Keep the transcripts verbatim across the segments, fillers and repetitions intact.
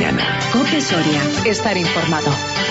mañana. COPE Soria. Estar informado.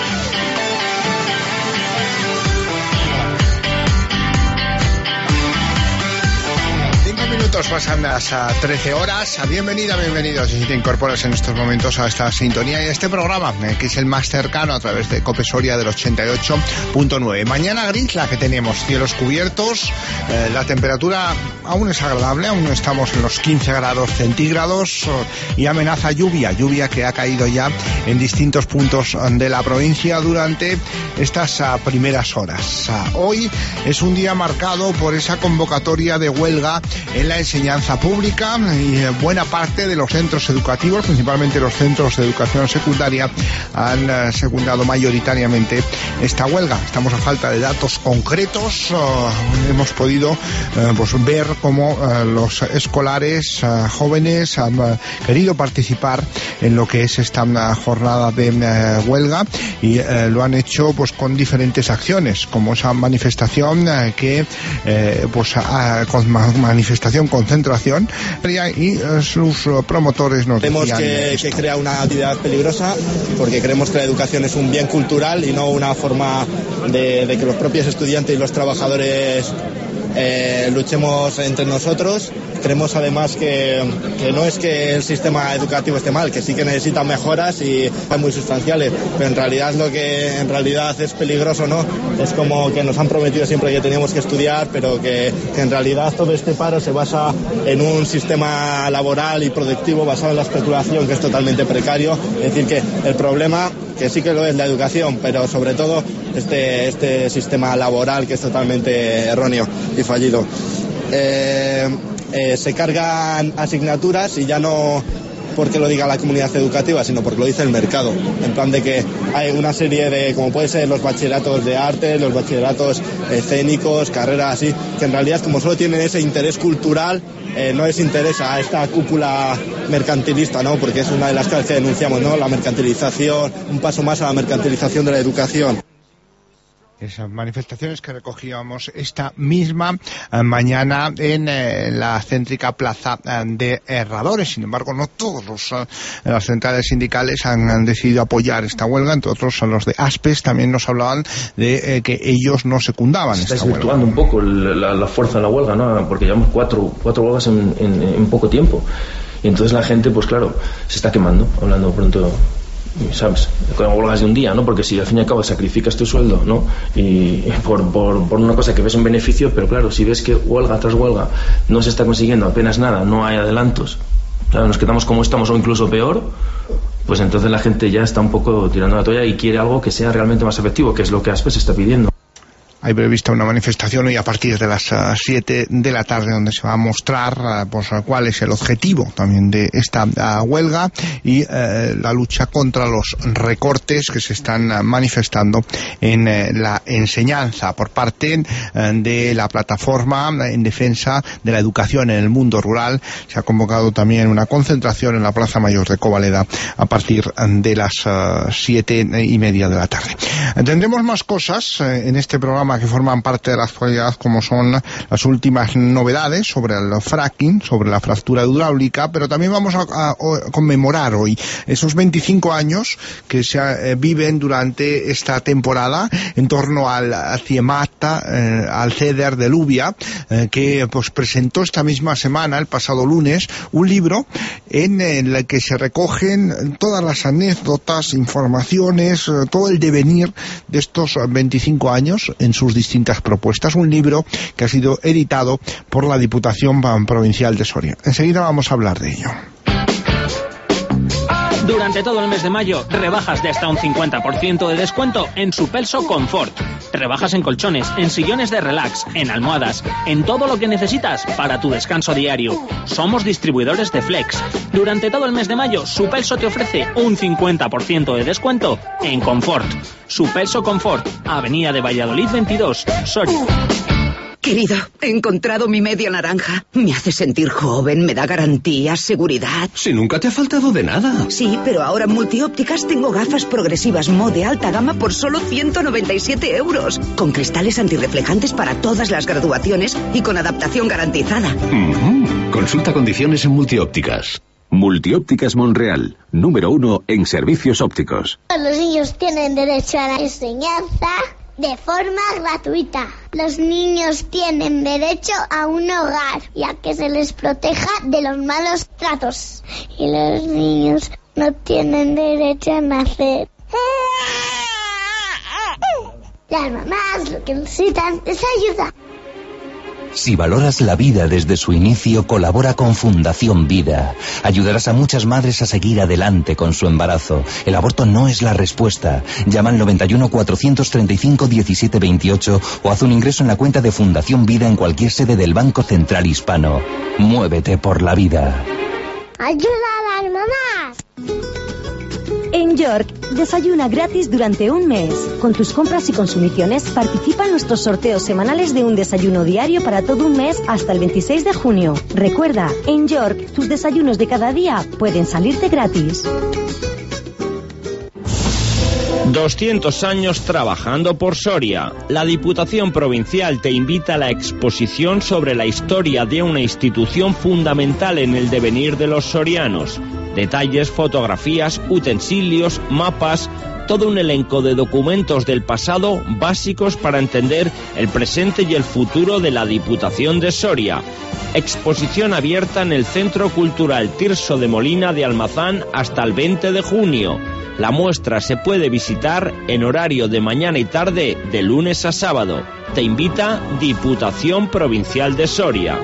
Minutos pasan las trece horas. Bienvenida, bienvenidos si te incorporas en estos momentos a esta sintonía y a este programa, que es el más cercano a través de COPE Soria del ochenta y ocho punto nueve. Mañana gris la que tenemos, cielos cubiertos, eh, la temperatura aún es agradable, aún estamos en los quince grados centígrados y amenaza lluvia, lluvia que ha caído ya en distintos puntos de la provincia durante estas uh, primeras horas. Uh, hoy es un día marcado por esa convocatoria de huelga en la enseñanza pública y buena parte de los centros educativos, principalmente los centros de educación secundaria, han uh, secundado mayoritariamente esta huelga. Estamos a falta de datos concretos. Uh, hemos podido uh, pues ver cómo uh, los escolares uh, jóvenes han uh, querido participar en lo que es esta uh, jornada de uh, huelga y uh, lo han hecho pues con diferentes acciones, como esa manifestación uh, que uh, pues uh, con manifestación, concentración, y uh, sus uh, promotores nos Creemos decían que, que crea una actividad peligrosa porque creemos que la educación es un bien cultural y no una forma de, de que los propios estudiantes y los trabajadores eh, luchemos entre nosotros. Creemos además que, que no es que el sistema educativo esté mal, que sí que necesita mejoras y son muy sustanciales, pero en realidad lo que en realidad es peligroso, ¿no? Es como que nos han prometido siempre que teníamos que estudiar, pero que, que en realidad todo este paro se basa en un sistema laboral y productivo basado en la especulación, que es totalmente precario. Es decir, que el problema, que sí que lo es la educación, pero sobre todo este, este sistema laboral que es totalmente erróneo y fallido. Eh, eh, se cargan asignaturas y ya no porque lo diga la comunidad educativa, sino porque lo dice el mercado, en plan de que hay una serie de, como puede ser los bachilleratos de arte, los bachilleratos escénicos, carreras así, que en realidad como solo tienen ese interés cultural, eh, no les interesa a esta cúpula mercantilista, ¿no? Porque es una de las cosas que denunciamos, ¿no? La mercantilización, un paso más a la mercantilización de la educación. Esas manifestaciones que recogíamos esta misma eh, mañana en eh, la céntrica plaza eh, de Herradores. Sin embargo, no todos los, eh, las centrales sindicales han, han decidido apoyar esta huelga. Entre otros, los de ASPES también nos hablaban de eh, que ellos no secundaban esta huelga. Está desvirtuando un poco la, la fuerza de la huelga, ¿no? Porque llevamos cuatro, cuatro huelgas en, en, en poco tiempo. Y entonces la gente, pues claro, se está quemando, hablando pronto, ¿sabes? Con huelgas de un día, ¿no? Porque si al fin y al cabo sacrificas tu sueldo, ¿no? Y por, por, por una cosa que ves un beneficio, pero claro, si ves que huelga tras huelga no se está consiguiendo apenas nada, no hay adelantos, claro, nos quedamos como estamos o incluso peor, pues entonces la gente ya está un poco tirando la toalla y quiere algo que sea realmente más efectivo, que es lo que ASPES está pidiendo. Hay prevista una manifestación hoy a partir de las siete uh, de la tarde, donde se va a mostrar uh, pues, cuál es el objetivo también de esta uh, huelga y uh, la lucha contra los recortes que se están uh, manifestando en uh, la enseñanza por parte uh, de la plataforma en defensa de la educación en el mundo rural. Se ha convocado también una concentración en la Plaza Mayor de Covaleda a partir uh, de las uh, siete y media de la tarde. Tendremos más cosas uh, en este programa que forman parte de la actualidad, como son las últimas novedades sobre el fracking, sobre la fractura hidráulica, pero también vamos a, a, a conmemorar hoy esos veinticinco años que se eh, viven durante esta temporada en torno al CIEMAT, eh, al CEDER de Lubia, eh, que pues presentó esta misma semana, el pasado lunes, un libro en el que se recogen todas las anécdotas, informaciones, eh, todo el devenir de estos veinticinco años en sus distintas propuestas. Un libro que ha sido editado por la Diputación Provincial de Soria. Enseguida vamos a hablar de ello. Durante todo el mes de mayo, rebajas de hasta un cincuenta por ciento de descuento en Supelso Confort. Rebajas en colchones, en sillones de relax, en almohadas, en todo lo que necesitas para tu descanso diario. Somos distribuidores de Flex. Durante todo el mes de mayo, Supelso te ofrece un cincuenta por ciento de descuento en confort. Supelso Confort, Avenida de Valladolid veintidós, Soria. Querido, he encontrado mi media naranja. Me hace sentir joven, me da garantías, seguridad. Si nunca te ha faltado de nada. Sí, pero ahora en Multiópticas tengo gafas progresivas Mo de alta gama por solo ciento noventa y siete euros. Con cristales antirreflejantes para todas las graduaciones y con adaptación garantizada. Mm-hmm. Consulta condiciones en Multiópticas. Multiópticas Monreal, número uno en servicios ópticos. Los niños tienen derecho a la enseñanza de forma gratuita. Los niños tienen derecho a un hogar y a que se les proteja de los malos tratos. Y los niños no tienen derecho a nacer. Las mamás lo que necesitan es ayuda. Si valoras la vida desde su inicio, colabora con Fundación Vida. Ayudarás a muchas madres a seguir adelante con su embarazo. El aborto no es la respuesta. Llama al noventa y uno, cuatrocientos treinta y cinco, diecisiete veintiocho o haz un ingreso en la cuenta de Fundación Vida en cualquier sede del Banco Central Hispano. Muévete por la vida. ¡Ayuda a las mamás! En York, desayuna gratis durante un mes. Con tus compras y consumiciones, participa en nuestros sorteos semanales de un desayuno diario para todo un mes hasta el veintiséis de junio. Recuerda, en York, tus desayunos de cada día pueden salirte gratis. doscientos años trabajando por Soria. La Diputación Provincial te invita a la exposición sobre la historia de una institución fundamental en el devenir de los sorianos. Detalles, fotografías, utensilios, mapas, todo un elenco de documentos del pasado básicos para entender el presente y el futuro de la Diputación de Soria. Exposición abierta en el Centro Cultural Tirso de Molina de Almazán hasta el veinte de junio. La muestra se puede visitar en horario de mañana y tarde de lunes a sábado. Te invita Diputación Provincial de Soria.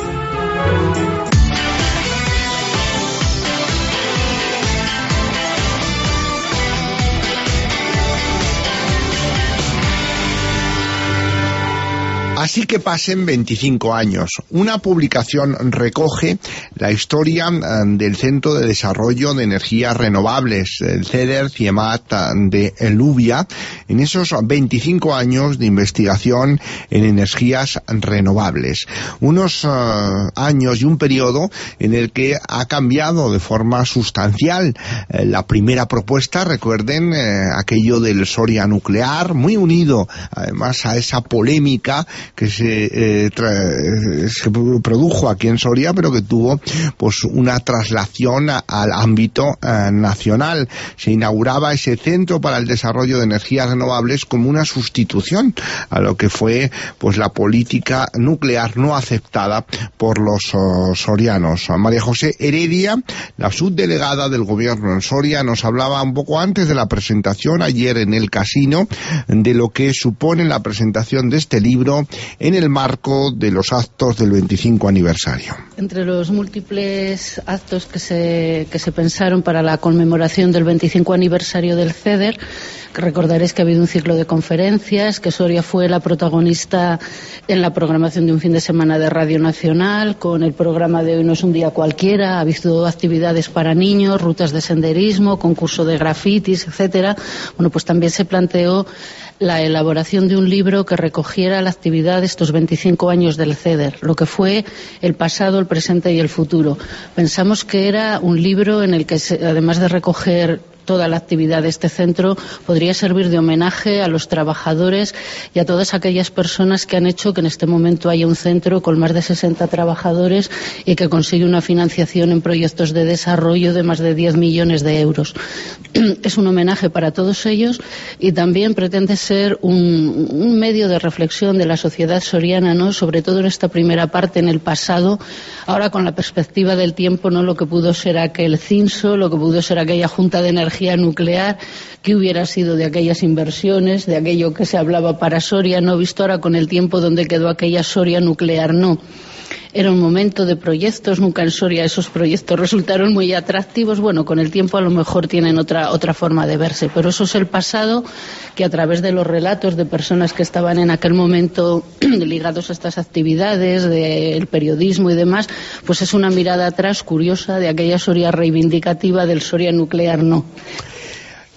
Así que pasen veinticinco años. Una publicación recoge la historia del Centro de Desarrollo de Energías Renovables, el CEDER CIEMAT de Lluvia, en esos veinticinco años de investigación en energías renovables. Unos uh, años y un periodo en el que ha cambiado de forma sustancial. Eh, la primera propuesta, recuerden, eh, aquello del Soria nuclear, muy unido además a esa polémica que se, eh, tra- se produjo aquí en Soria, pero que tuvo pues una traslación a, al ámbito eh, nacional. Se inauguraba ese Centro para el Desarrollo de Energías Renovables como una sustitución a lo que fue pues la política nuclear no aceptada por los uh, sorianos. María José Heredia, la subdelegada del Gobierno en Soria, nos hablaba un poco antes de la presentación ayer en el Casino de lo que supone la presentación de este libro en el marco de los actos del veinticinco aniversario. Entre los múltiples actos que se, que se pensaron para la conmemoración del veinticinco aniversario del CEDER, que recordaréis que ha habido un ciclo de conferencias, que Soria fue la protagonista en la programación de un fin de semana de Radio Nacional, con el programa de Hoy no es un día cualquiera, ha habido actividades para niños, rutas de senderismo, concurso de grafitis, etcétera. Bueno, pues también se planteó la elaboración de un libro que recogiera la actividad de estos veinticinco años del CEDER, lo que fue el pasado, el presente y el futuro. Pensamos que era un libro en el que, se, además de recoger toda la actividad de este centro, podría servir de homenaje a los trabajadores y a todas aquellas personas que han hecho que en este momento haya un centro con más de sesenta trabajadores y que consigue una financiación en proyectos de desarrollo de más de diez millones de euros. Es un homenaje para todos ellos y también pretende ser un, un medio de reflexión de la sociedad soriana, ¿no? Sobre todo en esta primera parte, en el pasado, ahora con la perspectiva del tiempo, no lo que pudo ser aquel CINSO, lo que pudo ser aquella Junta de Energía nuclear, que hubiera sido de aquellas inversiones, de aquello que se hablaba para Soria, no visto ahora con el tiempo donde quedó aquella Soria nuclear, no. Era un momento de proyectos, nunca en Soria esos proyectos resultaron muy atractivos, bueno, con el tiempo a lo mejor tienen otra, otra forma de verse, pero eso es el pasado que a través de los relatos de personas que estaban en aquel momento ligados a estas actividades, del periodismo y demás, pues es una mirada atrás curiosa de aquella Soria reivindicativa del Soria nuclear, no.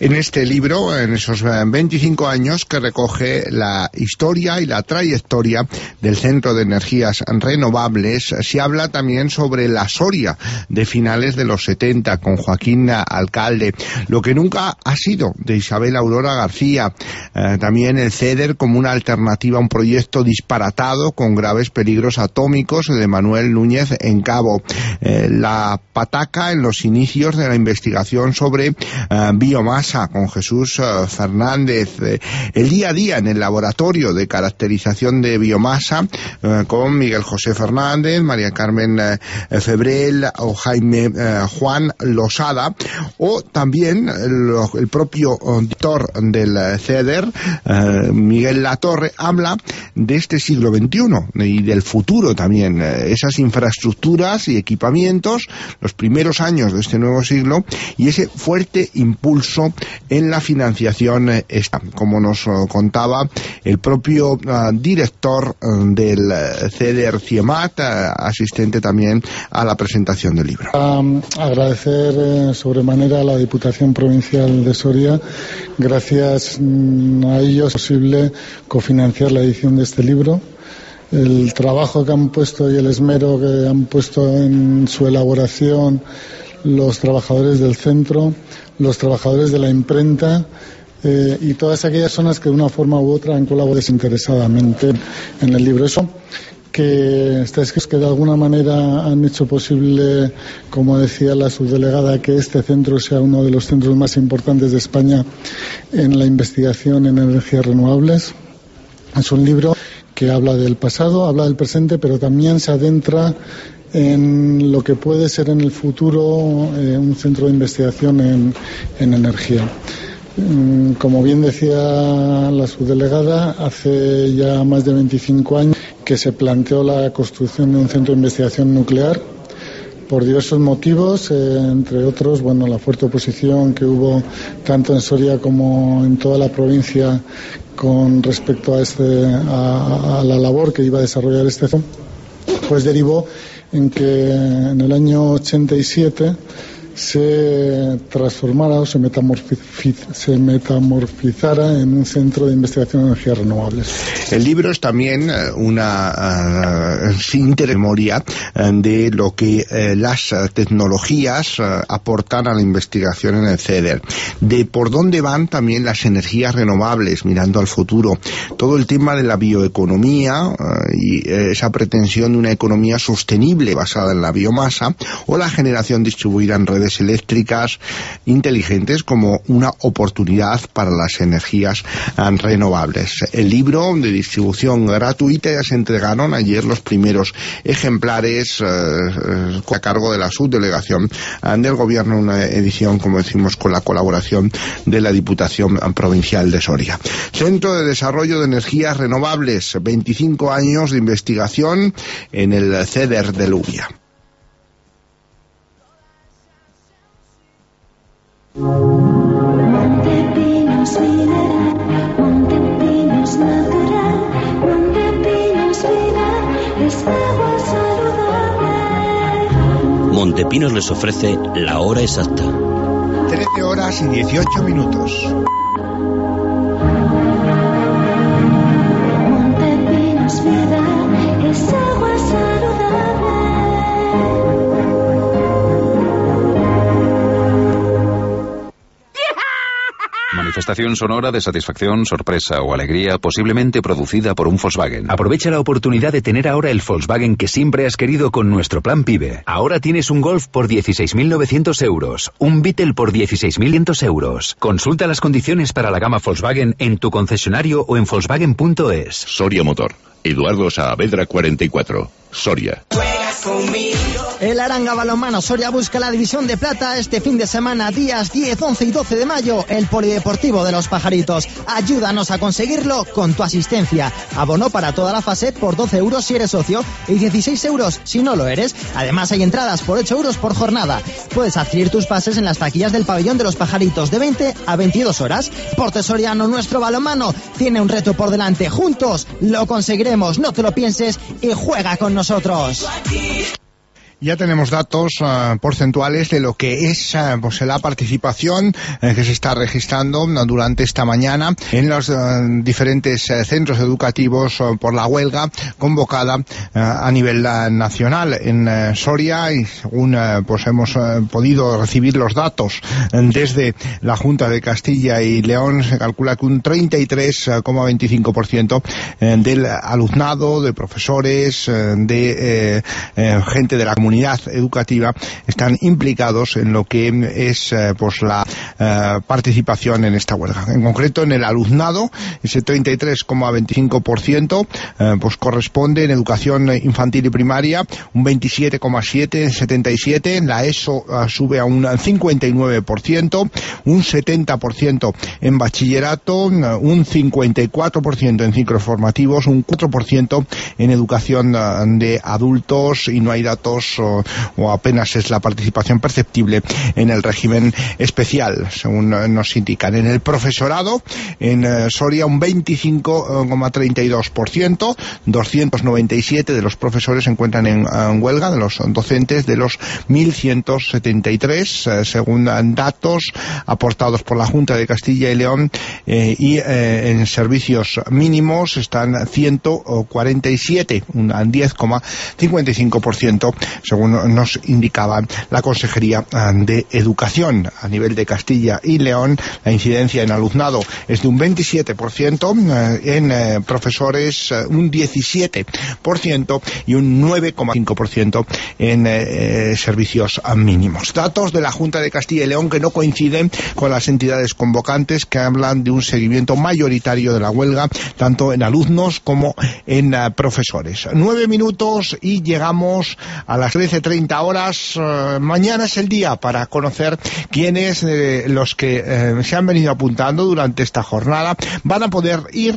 En este libro, en esos veinticinco años que recoge la historia y la trayectoria del Centro de Energías Renovables, se habla también sobre la Soria de finales de los setenta con Joaquín Alcalde, lo que nunca ha sido de Isabel Aurora García, eh, también el CEDER como una alternativa a un proyecto disparatado con graves peligros atómicos de Manuel Núñez en Cabo, eh, la pataca en los inicios de la investigación sobre eh, biomasa con Jesús uh, Fernández, eh, el día a día en el laboratorio de caracterización de biomasa uh, con Miguel José Fernández, María Carmen uh, Febrel o Jaime uh, Juan Losada, o también el, el propio uh, director del uh, CEDER, uh, Miguel Latorre, habla de este siglo veintiuno y del futuro también, uh, esas infraestructuras y equipamientos, los primeros años de este nuevo siglo y ese fuerte impulso en la financiación está, como nos contaba el propio uh, director uh, del CEDER CIEMAT, uh, asistente también a la presentación del libro. Um, agradecer eh, sobremanera a la Diputación Provincial de Soria, gracias mm, a ellos es posible cofinanciar la edición de este libro. El trabajo que han puesto y el esmero que han puesto en su elaboración los trabajadores del centro, los trabajadores de la imprenta eh, y todas aquellas personas que de una forma u otra han colaborado desinteresadamente en el libro. Eso que está escrito que de alguna manera han hecho posible, como decía la subdelegada, que este centro sea uno de los centros más importantes de España en la investigación en energías renovables. Es un libro que habla del pasado, habla del presente, pero también se adentra en lo que puede ser en el futuro eh, un centro de investigación en, en energía. Mm, como bien decía la subdelegada, hace ya más de veinticinco años que se planteó la construcción de un centro de investigación nuclear por diversos motivos, eh, entre otros, bueno, la fuerte oposición que hubo tanto en Soria como en toda la provincia con respecto a, este, a, a la labor que iba a desarrollar este centro, pues derivó en que en el año ochenta y siete se transformara o se, metamorfiz, se metamorfizara en un centro de investigación de energías renovables. El libro es también una uh, intermemoria de lo que uh, las tecnologías uh, aportan a la investigación en el CEDER, de por dónde van también las energías renovables mirando al futuro, todo el tema de la bioeconomía uh, y uh, esa pretensión de una economía sostenible basada en la biomasa o la generación distribuida en redes eléctricas inteligentes como una oportunidad para las energías um, renovables. El libro de distribución gratuita, ya se entregaron ayer los primeros ejemplares uh, uh, a cargo de la subdelegación uh, del gobierno, una edición, como decimos, con la colaboración de la Diputación Provincial de Soria. Centro de Desarrollo de Energías Renovables, veinticinco años de investigación en el CEDER de Lubia. Montepinos mineral, Montepinos natural, Montepinos vida, es agua saludable. Montepinos les ofrece la hora exacta. trece horas y dieciocho minutos. Montepinos vida, es agua saludable. Manifestación sonora de satisfacción, sorpresa o alegría posiblemente producida por un Volkswagen. Aprovecha la oportunidad de tener ahora el Volkswagen que siempre has querido con nuestro plan PIBE. Ahora tienes un Golf por dieciséis mil novecientos euros, un Beetle por dieciséis mil quinientos euros. Consulta las condiciones para la gama Volkswagen en tu concesionario o en Volkswagen punto es. Soria Motor. Eduardo Saavedra cuarenta y cuatro. Soria. El Aranga Balonmano Soria busca la división de plata este fin de semana, días diez, once y doce de mayo, el Polideportivo de los Pajaritos. Ayúdanos a conseguirlo con tu asistencia. Abono para toda la fase por doce euros si eres socio y dieciséis euros si no lo eres. Además hay entradas por ocho euros por jornada. Puedes adquirir tus pases en las taquillas del Pabellón de los Pajaritos de veinte a veintidós horas. Porte Soriano, nuestro balonmano tiene un reto por delante. Juntos lo conseguiremos. No te lo pienses y juega con nosotros. Ya tenemos datos uh, porcentuales de lo que es uh, pues la participación uh, que se está registrando uh, durante esta mañana en los uh, diferentes uh, centros educativos uh, por la huelga convocada uh, a nivel uh, nacional en uh, Soria, y según uh, pues hemos uh, podido recibir los datos uh, desde la Junta de Castilla y León, se calcula que un treinta y tres coma veinticinco por ciento uh, del alumnado, de profesores, uh, de uh, uh, gente de la comunidad educativa están implicados en lo que es eh, pues la eh, participación en esta huelga. En concreto, en el alumnado, ese treinta y tres coma veinticinco por ciento eh, pues corresponde en educación infantil y primaria, un veintisiete coma siete, setenta y siete, en la ESO eh, sube a un cincuenta y nueve por ciento, un setenta por ciento en bachillerato, un cincuenta y cuatro por ciento en ciclos formativos, un cuatro por ciento en educación eh, de adultos, y no hay datos O, o apenas es la participación perceptible en el régimen especial, según nos indican. En el profesorado, en uh, Soria, un veinticinco coma treinta y dos por ciento, doscientos noventa y siete de los profesores se encuentran en, en huelga, de los docentes, de los mil ciento setenta y tres, uh, según datos aportados por la Junta de Castilla y León, eh, y eh, en servicios mínimos están ciento cuarenta y siete, un diez coma cincuenta y cinco por ciento, según nos indicaba la Consejería de Educación. A nivel de Castilla y León, la incidencia en alumnado es de un veintisiete por ciento, en profesores un diecisiete por ciento y un nueve coma cinco por ciento en eh, servicios mínimos. Datos de la Junta de Castilla y León que no coinciden con las entidades convocantes, que hablan de un seguimiento mayoritario de la huelga, tanto en alumnos como en uh, profesores. Nueve minutos y llegamos a las trece treinta horas. Uh, mañana es el día para conocer quiénes eh, los que eh, se han venido apuntando durante esta jornada van a poder ir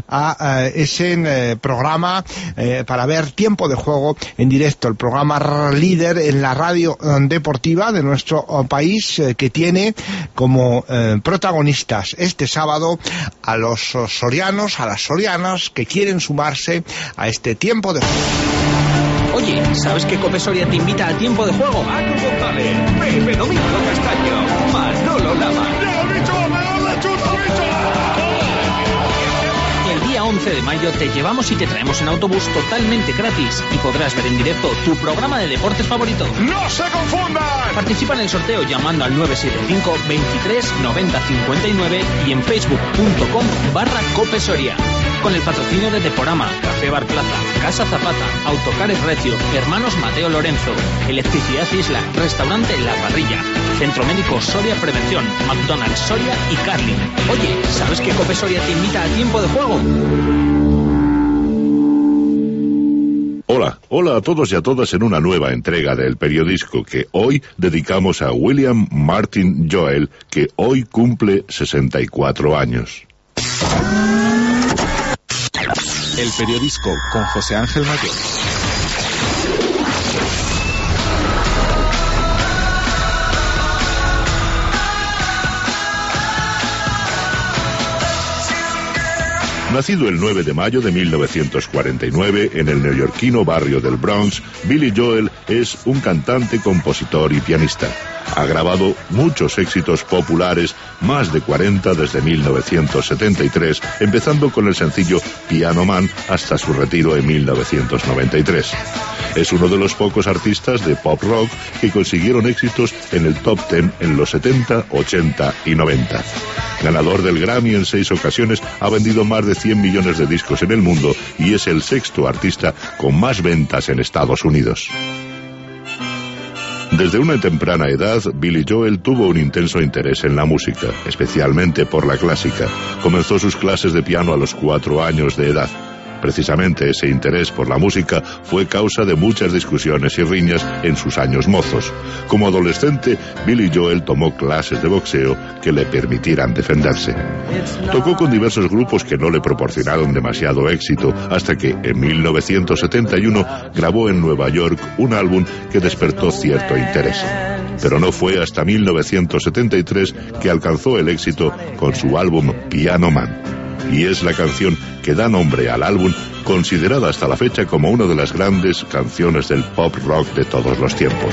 a, a ese eh, programa eh, para ver Tiempo de Juego en directo, el programa líder en la radio eh, deportiva de nuestro oh, país, eh, que tiene como eh, protagonistas este sábado a los oh, sorianos, a las sorianas que quieren sumarse a este Tiempo de Juego. Oye, ¿sabes que Cope Soria te invita a Tiempo de Juego? Paco González, Pepe Domingo Castaño, Manolo Lama. El día once de mayo te llevamos y te traemos en autobús totalmente gratis y podrás ver en directo tu programa de deportes favorito. ¡No se confundan! Participa en el sorteo llamando al nueve siete cinco, veintitrés, noventa, cincuenta y nueve y en facebook punto com barra Cope Soria. Con el patrocinio de Deporama, Café Bar Plaza, Casa Zapata, Autocares Recio, Hermanos Mateo Lorenzo, Electricidad Isla, Restaurante La Parrilla, Centro Médico Soria Prevención, McDonald's Soria y Carlin. Oye, ¿sabes que Cope Soria te invita a Tiempo de Juego? Hola, hola a todos y a todas en una nueva entrega del periodisco que hoy dedicamos a William Martin Joel, que hoy cumple sesenta y cuatro años. El periodisco con José Ángel Mayor. Nacido el nueve de mayo de mil novecientos cuarenta y nueve en el neoyorquino barrio del Bronx, Billy Joel es un cantante, compositor y pianista. Ha grabado muchos éxitos populares, más de cuarenta desde mil novecientos setenta y tres, empezando con el sencillo Piano Man hasta su retiro en mil novecientos noventa y tres. Es uno de los pocos artistas de pop rock que consiguieron éxitos en el top ten en los setenta, ochenta y noventa. Ganador del Grammy en seis ocasiones, ha vendido más de cien millones de discos en el mundo y es el sexto artista con más ventas en Estados Unidos. Desde una temprana edad, Billy Joel tuvo un intenso interés en la música, especialmente por la clásica. Comenzó sus clases de piano a los cuatro años de edad. Precisamente ese interés por la música fue causa de muchas discusiones y riñas en sus años mozos. Como adolescente, Billy Joel tomó clases de boxeo que le permitieran defenderse. Tocó con diversos grupos que no le proporcionaron demasiado éxito, hasta que en mil novecientos setenta y uno grabó en Nueva York un álbum que despertó cierto interés. Pero no fue hasta mil novecientos setenta y tres que alcanzó el éxito con su álbum Piano Man. Y es la canción que da nombre al álbum considerada hasta la fecha como una de las grandes canciones del pop rock de todos los tiempos.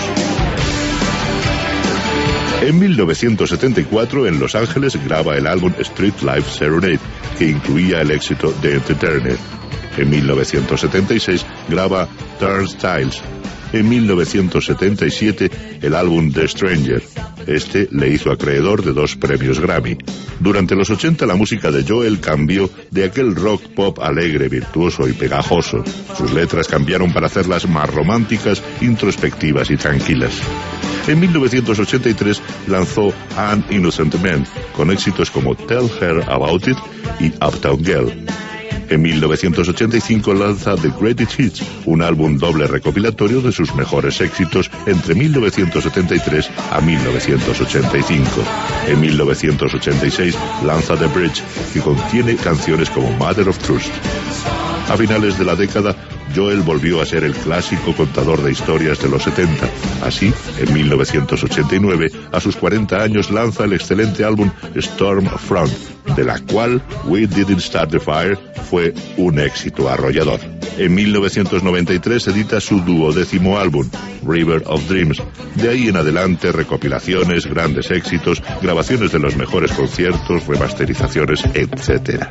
En mil novecientos setenta y cuatro, en Los Ángeles, graba el álbum Street Life Serenade, que incluía el éxito The Entertainer. En mil novecientos setenta y seis, graba Turnstiles. En mil novecientos setenta y siete, el álbum The Stranger. Este le hizo acreedor de dos premios Grammy. Durante los ochenta, la música de Joel cambió de aquel rock pop alegre, virtuoso y pegajoso. Sus letras cambiaron para hacerlas más románticas, introspectivas y tranquilas. En mil novecientos ochenta y tres lanzó An Innocent Man, con éxitos como Tell Her About It y Uptown Girl. En mil novecientos ochenta y cinco lanza The Greatest Hits, un álbum doble recopilatorio de sus mejores éxitos entre mil novecientos setenta y tres a mil novecientos ochenta y cinco. En mil novecientos ochenta y seis lanza The Bridge, que contiene canciones como Mother of Trust. A finales de la década, Joel volvió a ser el clásico contador de historias de los setenta. Así, en mil novecientos ochenta y nueve, a sus cuarenta años, lanza el excelente álbum Stormfront, de la cual We Didn't Start the Fire fue un éxito arrollador. En mil novecientos noventa y tres edita su duodécimo álbum, River of Dreams. De ahí en adelante, recopilaciones, grandes éxitos, grabaciones de los mejores conciertos, remasterizaciones, etcétera.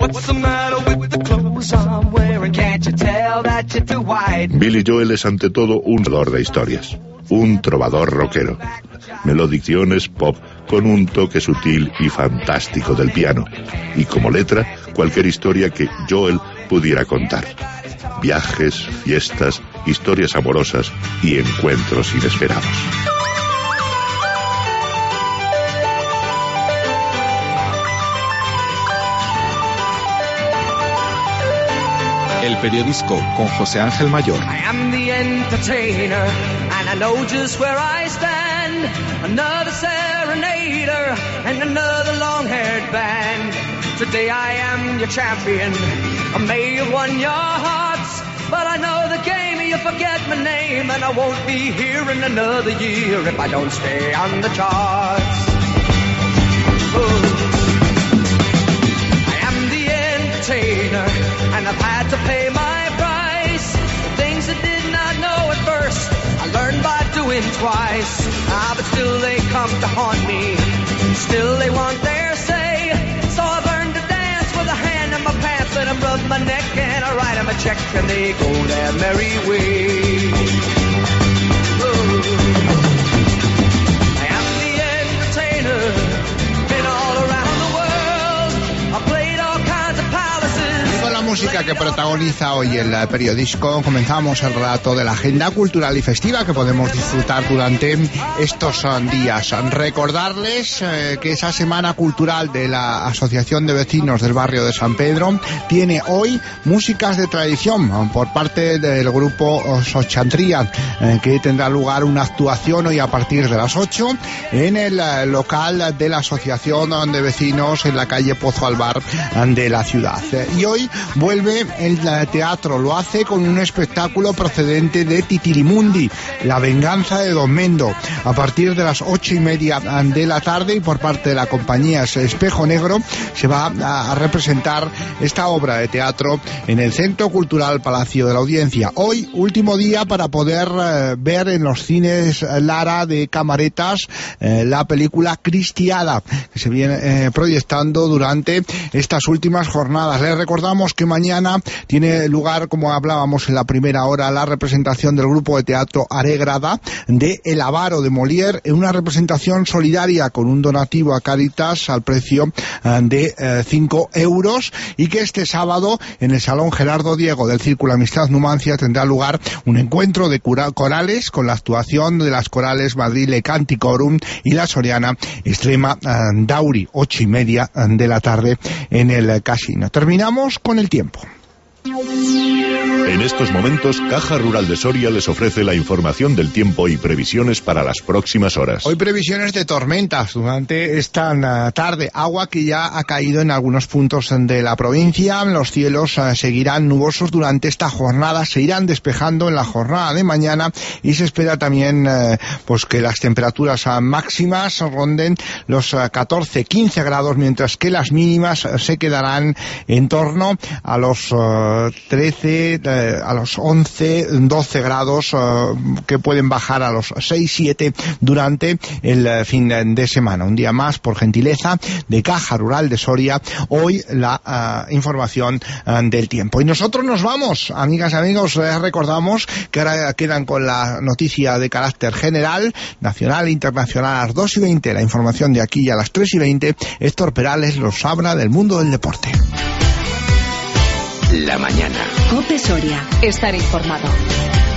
Billy Joel es ante todo un trovador de historias, un trovador rockero. Melodicciones pop con un toque sutil y fantástico del piano. Y como letra, cualquier historia que Joel pudiera contar. Viajes, fiestas, historias amorosas y encuentros inesperados. El periodisco con José Ángel Mayor. I am the entertainer, and I know just where I stand. Another serenader, and another long-haired band. Today I am your champion. I may have won your hearts, but I know the game. You forget my name, and I won't be here in another year if I don't stay on the charts. Ooh. I am the entertainer, and I've had to pay my price. Things I did not know at first, I learned by doing twice. Ah, but still they come to haunt me, still they want their say. So I've learned to dance with a hand in my pants, and I rub my neck and I write them a check, and they go their merry way. Ooh. I am the entertainer, been all around the world. I played all kinds of palaces. Con la música que protagoniza hoy el periodisco, comenzamos el relato de la agenda cultural y festiva que podemos disfrutar durante estos días. Recordarles eh, que esa semana cultural de la Asociación de Vecinos del Barrio de San Pedro tiene hoy músicas de tradición por parte del grupo Xochantría, eh, que tendrá lugar una actuación hoy a partir de las ocho en el eh, local de la Asociación de Vecinos en la calle Pozo Albar de la ciudad. Y hoy vuelve el teatro, lo hace con un espectáculo procedente de Titirimundi, La venganza de Don Mendo, a partir de las ocho y media de la tarde, y por parte de la compañía Espejo Negro se va a representar esta obra de teatro en el Centro Cultural Palacio de la Audiencia. Hoy, último día para poder eh, ver en los cines Lara de Camaretas eh, la película Cristiada, que se viene eh, proyectando durante estas últimas jornadas. Les recordamos que mañana tiene lugar, como hablábamos en la primera hora, la representación del grupo de teatro Aregrada de El Avaro de Molière, en una representación solidaria con un donativo a Cáritas al precio de cinco euros, y que este sábado en el Salón Gerardo Diego del Círculo Amistad Numancia tendrá lugar un encuentro de corales con la actuación de las corales Madrile Canticorum y la Soriana Extrema Dauri, ocho y media de la tarde en el casino. Terminamos con el tiempo. En estos momentos, Caja Rural de Soria les ofrece la información del tiempo y previsiones para las próximas horas. Hoy previsiones de tormentas durante esta tarde. Agua que ya ha caído en algunos puntos de la provincia. Los cielos uh, seguirán nubosos durante esta jornada. Se irán despejando en la jornada de mañana, y se espera también uh, pues que las temperaturas uh, máximas ronden los uh, catorce quince grados, mientras que las mínimas uh, se quedarán en torno a los uh, uh, trece, uh, a los once, doce grados uh, que pueden bajar a los seis, siete durante el uh, fin de semana. Un día más, por gentileza de Caja Rural de Soria, hoy la uh, información uh, del tiempo. Y nosotros nos vamos, amigas y amigos, les recordamos que ahora quedan con la noticia de carácter general, nacional e internacional a las dos y veinte, la información de aquí y a las tres y veinte, Héctor Perales los habla del mundo del deporte. La mañana. COPE Soria, estar informado.